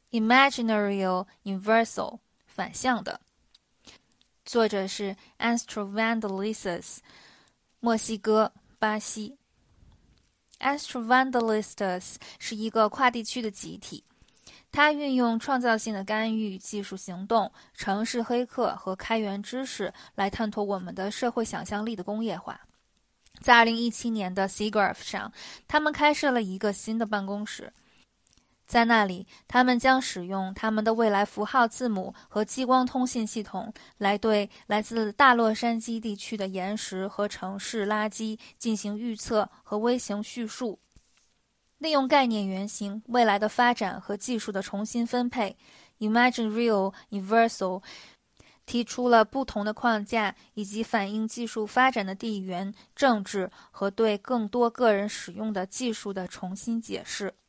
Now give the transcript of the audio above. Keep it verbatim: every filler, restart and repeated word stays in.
Imaginary Universal 反向的。作者是 Astrovandelistas， 墨西哥，巴西。Astrovandelistas 是一个跨地区的集体，它运用创造性的干预、技术行动、城市黑客和开源知识来探索我们的社会想象力的工业化。在二零一七年的 SIGGRAPH 上，他们开设了一个新的办公室，在那里，他们将使用他们的未来符号字母和激光通信系统来对来自大洛杉矶地区的岩石和城市垃圾进行预测和微型叙述。利用概念原型、未来的发展和技术的重新分配 Imagine Real Universal 提出了不同的框架以及反映技术发展的地缘、政治和对更多个人使用的技术的重新解释。